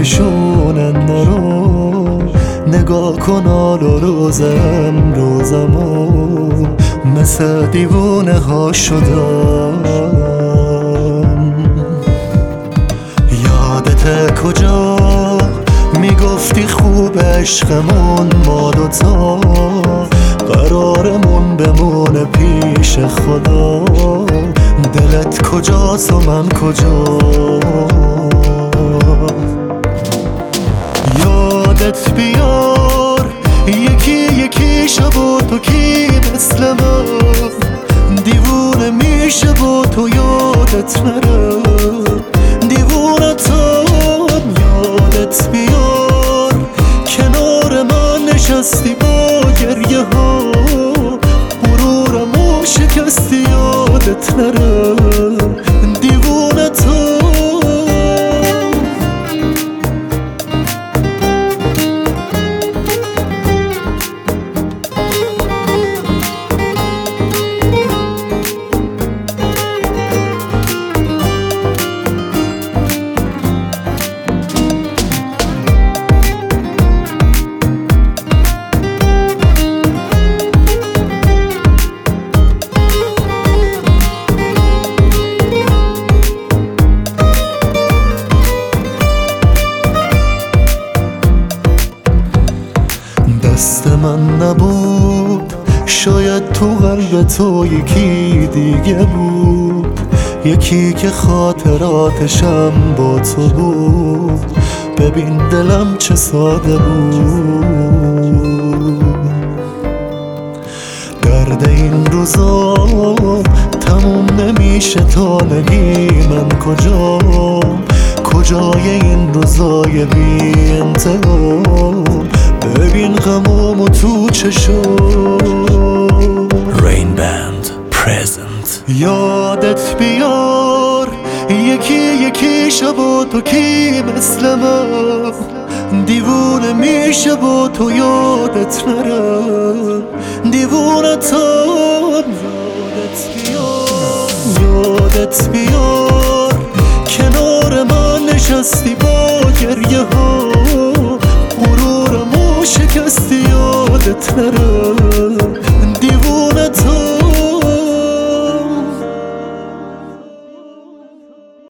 کشونن رو نگاه کن حال و روزمو مثل دیوونه ها شدم. یادت کجا میگفتی خوب عشقمون ما دوتا قرارمون بمونه پیش خدا. دلت کجاست و من کجا؟ یادت بیار یکی شب تو کی مثل من دیوونه میشه با تو یادت نره دیوونتم. یادت بیار کنار من نشستی با گریه ها غرورمو شکستی یادت نره دیوونتم. دست من نبود شاید تو قلب تو یکی دیگه بود، یکی که خاطراتشم با تو بود. ببین دلم چه ساده بود. درد این روزا تموم نمیشه تا نگی من کجای این روزای بی انتها. ببین غمامو تو چشم Rain Band Present. یادت بیار یکی شب تو کی مثل من دیوونه میشه با تو یادت نره دیوونتم. یادت بیار کنار من نشستی با گریه ها غرورمو شکستی یادت نره دیوونتم.